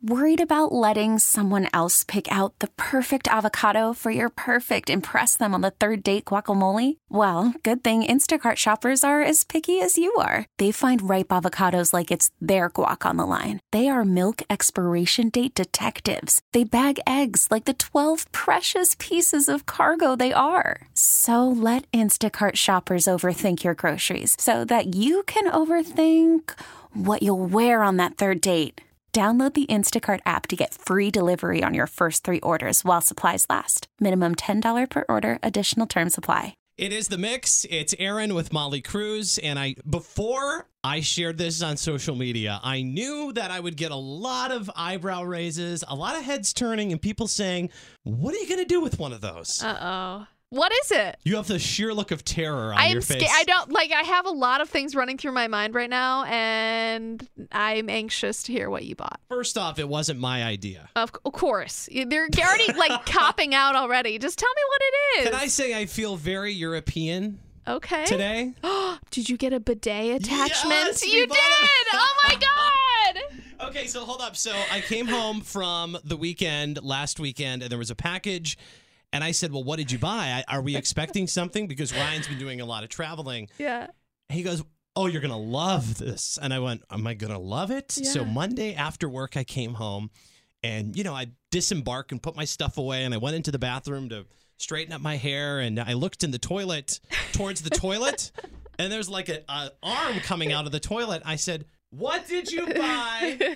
Worried about letting someone else pick out the perfect avocado for your perfect impress them on the third date guacamole? Well, good thing Instacart shoppers are as picky as you are. They find ripe avocados like it's their guac on the line. They are milk expiration date detectives. They bag eggs like the 12 precious pieces of cargo they are. So let Instacart shoppers overthink your groceries so that you can overthink what you'll wear on that third date. Download the Instacart app to get free delivery on your first 3 orders while supplies last. Minimum $10 per order. Additional terms apply. It is The Mix. It's Aaron with Molly Cruz. And before I shared this on social media, I knew that I would get a lot of eyebrow raises, a lot of heads turning, and people saying, what are you going to do with one of those? Uh-oh. What is it? You have the sheer look of terror on your face. I have a lot of things running through my mind right now, and I'm anxious to hear what you bought. First off, it wasn't my idea. Of course. They're already copping out already. Just tell me what it is. Can I say I feel very European? Okay. Today? Did you get a bidet attachment? Yes, you did! Oh my God! Okay, so hold up. So I came home from the weekend, last weekend, and there was a package. And I said, well, what did you buy? Are we expecting something? Because Ryan's been doing a lot of traveling. Yeah. He goes, oh, you're going to love this. And I went, am I going to love it? Yeah. So Monday after work, I came home and, I disembarked and put my stuff away. And I went into the bathroom to straighten up my hair. And I looked in the toilet, towards the toilet. And there's like an arm coming out of the toilet. I said, what did you buy?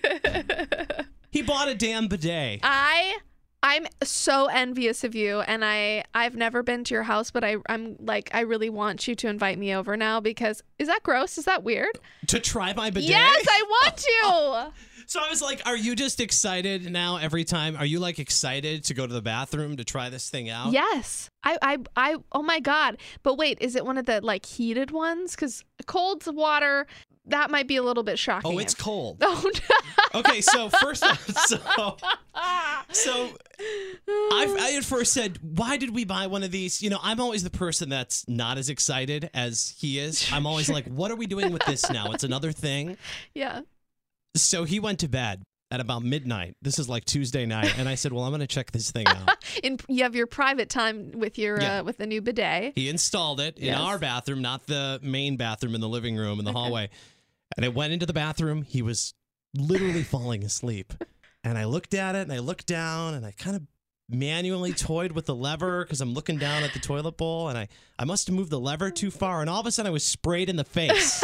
He bought a damn bidet. I'm so envious of you, and I've never been to your house, but I really want you to invite me over now because is that gross? Is that weird? To try my bidet? Yes, I want to. So I was like, are you just excited now every time? Are you excited to go to the bathroom to try this thing out? Yes. I oh my God. But wait, is it one of the heated ones? Because cold water, that might be a little bit shocking. Oh, it's cold. Oh, no. Okay, so first off, so I at first said, why did we buy one of these? I'm always the person that's not as excited as he is. I'm always like, what are we doing with this now? It's another thing. Yeah. So he went to bed at about midnight. This is Tuesday night. And I said, well, I'm going to check this thing out. You have your private time with your with the new bidet. He installed it in our bathroom, not the main bathroom in the living room in the hallway. And I went into the bathroom. He was literally falling asleep. And I looked at it and I looked down and I kind of manually toyed with the lever because I'm looking down at the toilet bowl and I must have moved the lever too far. And all of a sudden I was sprayed in the face.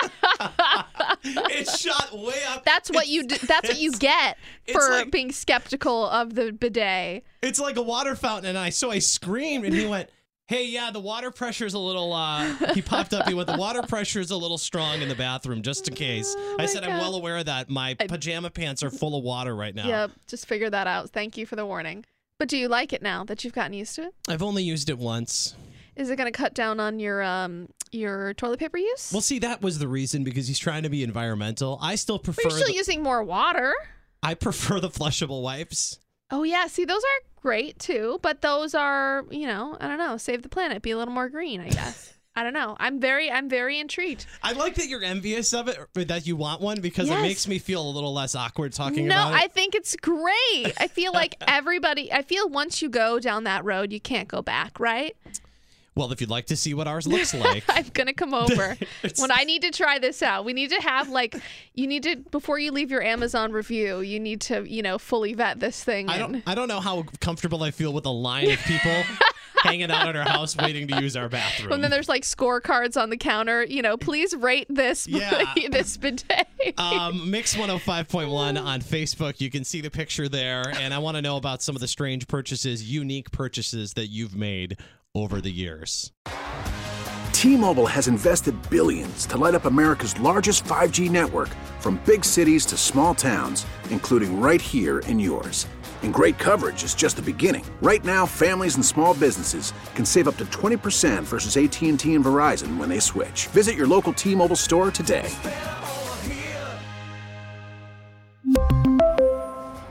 It shot way up. That's what you get for being skeptical of the bidet. It's like a water fountain, and I screamed, and he went, "Hey, yeah, the water pressure's a little." He popped up. He went, "The water pressure's a little strong in the bathroom, just in case." I said, "I'm well aware of that. My pajama pants are full of water right now." Yep, just figure that out. Thank you for the warning. But do you like it now that you've gotten used to it? I've only used it once. Is it going to cut down on your toilet paper use? Well, see, that was the reason because he's trying to be environmental. I still prefer. But you're still using more water. I prefer the flushable wipes. Oh yeah, see, those are great too, but those are, I don't know, save the planet, be a little more green, I guess. I don't know. I'm very intrigued. I like that you're envious of it, or that you want one, because it makes me feel a little less awkward talking about it. No, I think it's great. I feel like once you go down that road, you can't go back, right? Well, if you'd like to see what ours looks like. I'm going to come over. When I need to try this out, we need to have before you leave your Amazon review, you need to, fully vet this thing. I don't know how comfortable I feel with a line of people hanging out at our house waiting to use our bathroom. And then there's scorecards on the counter, please rate this, this bidet. Mix 105.1 on Facebook. You can see the picture there. And I want to know about some of the strange purchases, unique purchases that you've made over the years. T-Mobile has invested billions to light up America's largest 5G network, from big cities to small towns, including right here in yours. And great coverage is just the beginning. Right now, families and small businesses can save up to 20% versus AT&T and Verizon when they switch. Visit your local T-Mobile store today.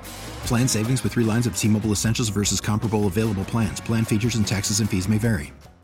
Plan savings with 3 lines of T-Mobile Essentials versus comparable available plans. Plan features and taxes and fees may vary.